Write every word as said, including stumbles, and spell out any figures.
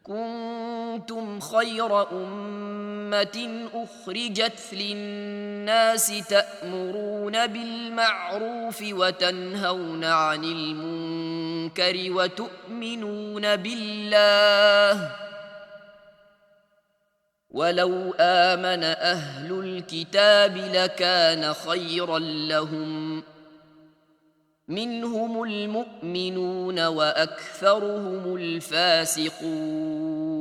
كنتم خير أمة أخرجت للناس تأمرون بالمعروف وتنهون عن المنكر وتؤمنون بالله ولو آمن أهل الكتاب لكان خيرا لهم منهم المؤمنون وأكثرهم الفاسقون